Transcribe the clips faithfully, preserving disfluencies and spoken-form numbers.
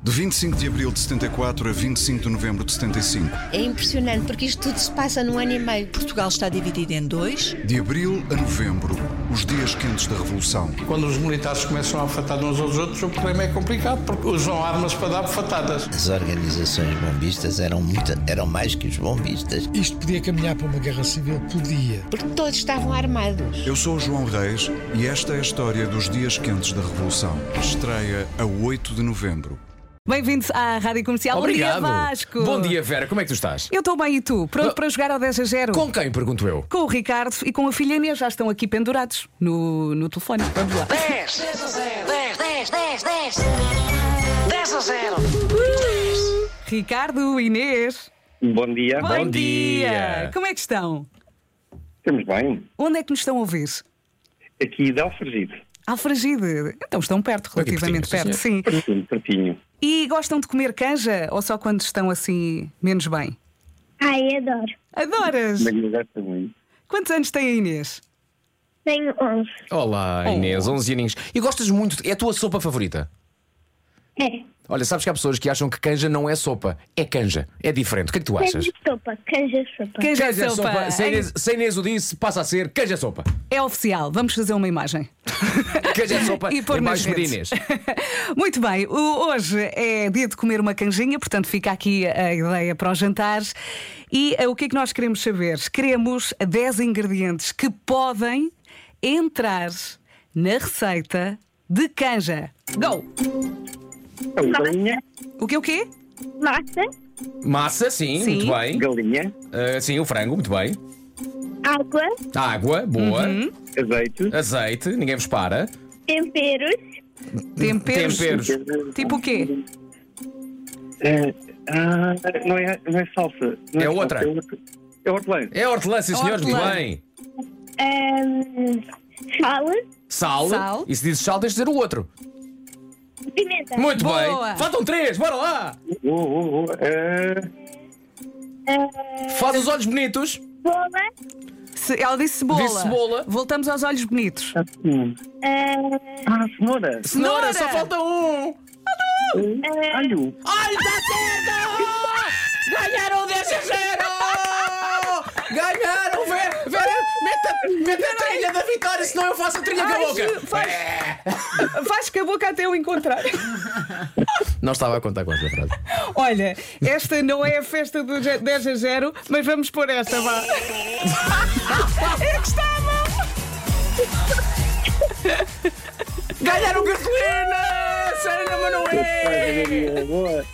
De vinte e cinco de abril de setenta e quatro a vinte e cinco de novembro de setenta e cinco. É impressionante porque isto tudo se passa num ano e meio. Portugal está dividido em dois. De abril a novembro, os dias quentes da Revolução. Quando os militares começam a afatar uns aos outros, o problema é complicado porque usam armas para dar bofatadas. As organizações bombistas eram, muito, eram mais que os bombistas. Isto podia caminhar para uma guerra civil? Podia. Porque todos estavam armados. Eu sou o João Reis e esta é a história dos dias quentes da Revolução. Estreia a oito de novembro. Bem-vindos à Rádio Comercial. Obrigado. Bom dia, Vasco. Bom dia, Vera. Como é que tu estás? Eu estou bem, e tu? Pronto Ah. para jogar ao dez a zero? Com quem, pergunto eu? Com o Ricardo e com a filha Inês. Já estão aqui pendurados no, no telefone. Vamos lá. dez, dez a zero, dez, dez, dez, dez, dez a zero. Ricardo, Inês. Bom dia. Bom, Bom dia. dia. Como é que estão? Estamos bem. Onde é que nos estão a ouvir? Aqui de Alfragide. Alfragide. Então estão perto, Aqui relativamente pertinho, perto, sim. Pertinho, pertinho. E gostam de comer canja ou só quando estão assim menos bem? Ai, adoro. Adoras? Mas eu gosto muito. Quantos anos tem a Inês? Tenho onze. Olá, Oh. Inês, onze aninhos. E gostas muito? É a tua sopa favorita? É. Olha, sabes que há pessoas que acham que canja não é sopa. É canja. É diferente. O que é que tu achas? Canja sopa. Canja sopa. Canja Canja sopa. sopa. Se a Inês, se a Inês o disse, passa a ser canja sopa. É oficial. Vamos fazer uma imagem. Canja sopa E pôr em nas baixo de redes. Inês. Muito bem, o- hoje é dia de comer uma canjinha, portanto fica aqui a ideia para os jantares. E eh, o que é que nós queremos saber? Queremos dez ingredientes que podem entrar na receita de canja. Go! Então, galinha, O que o quê? Massa. Massa, sim, Sim. muito bem. galinha, Ah, sim, o frango, muito bem. Água. Água, boa. Uhum. azeite, Azeite, ninguém vos para. Temperos. Temperos. Temperos. Tipo o quê? É, ah, não, é, não é salsa. Não É salsa, outra. É, outro, é hortelã. É hortelã, sim, senhores, muito Hortelã. bem. Ahm, sal. Sal. Sal. E se dizes sal, tens de dizer o outro. Pimenta. Muito Boa. bem. Faltam três, bora lá. Oh, oh, oh, é, Ah, Faz os olhos bonitos. bola. Se- ela disse cebola. Disse cebola. Voltamos aos olhos bonitos. hum. Ah, Ah, cenoura. Cenoura, Cenoura. só falta um. Alho. Olha, está certo! Ganharam dez a zero! Ganharam! Vera, Vera, mete a, mete a trilha da vitória, senão eu faço a trilha com a Ai, boca. faz- É. Faz com a boca até eu encontrar. Não estava a contar com esta frase. Olha, esta não é a festa do je- dez a zero, mas vamos pôr esta, vá. É que estava! Ganharam gasolina! Sério, mas não é! Boa.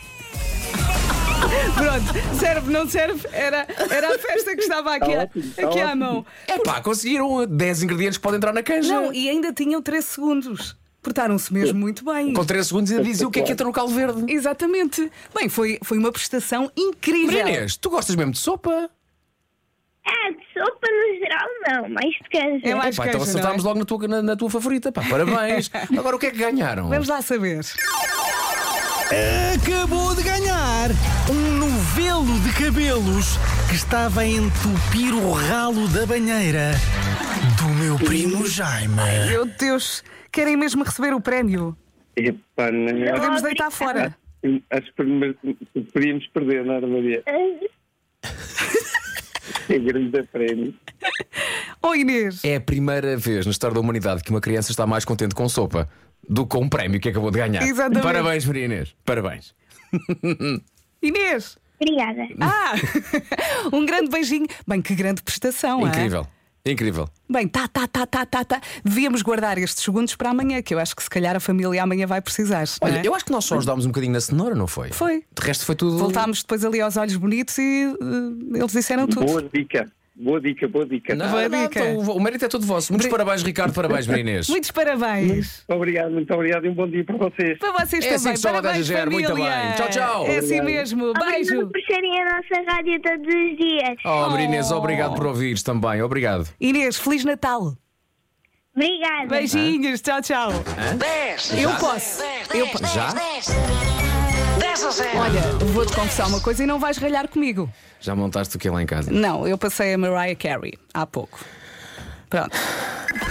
Pronto, serve, não serve? Era, era a festa que estava aqui, Tá a- ótimo, tá aqui à ótimo. mão. É pá, conseguiram dez ingredientes que podem entrar na canja. Não, e ainda tinham três segundos. Portaram-se mesmo muito bem. Com três segundos ainda dizia o que é que entra no caldo verde. Exatamente. Bem, foi, foi uma prestação incrível. Inês, tu gostas mesmo de sopa? Ah, de sopa no geral não, mais de canja. É mais Pá, então canja, acertámos não é? logo na tua, na, na tua favorita. Pá, parabéns. Agora o que é que ganharam? Vamos lá saber. Acabou de ganhar um novelo de cabelos que estava a entupir o ralo da banheira do meu primo Jaime. Meu Deus, querem mesmo receber o prémio? Epá, não. Podemos deitar fora. Acho que podíamos perder, não era, Maria? É grande prémio. Oh, Inês. É a primeira vez na história da humanidade que uma criança está mais contente com sopa do que com um prémio que acabou de ganhar. Exatamente. Parabéns, Maria Inês. Parabéns. Inês. Obrigada. Ah, um grande beijinho. Bem, que grande prestação, Incrível. Incrível. é? Bem, tá, tá, tá, tá, tá, tá. Devíamos guardar estes segundos para amanhã, que eu acho que se calhar a família amanhã vai precisar. Olha, não é? eu acho que nós só ajudámos um bocadinho na cenoura, não foi? Foi. De resto foi tudo. Voltámos depois ali aos olhos bonitos e uh, eles disseram tudo. Boa dica. Boa dica, boa dica. Não, Boa não, dica. então, o mérito é todo vosso. Muitos parabéns, Ricardo. Parabéns, Maria Inês. Muitos parabéns. Muito obrigado, muito obrado e um bom dia para vocês. Para vocês É também. assim que se chama Parabéns, dez a zero. Muito família. bem. Tchau, tchau. É assim Obrigado. mesmo. Obrigada Beijo. por serem a nossa rádio todos os dias. Oh, Maria Inês, obrigado por ouvires também. Obrigado. Inês, Feliz Natal. Obrigada. Beijinhos. Tchau, tchau. dez. Eu Já? posso. dez, Eu dez, po- dez, Já? dez. dez a zero. Olha, vou-te confessar uma coisa e não vais ralhar comigo. Já montaste o que lá em casa? Não, eu passei a Mariah Carey há pouco. Pronto.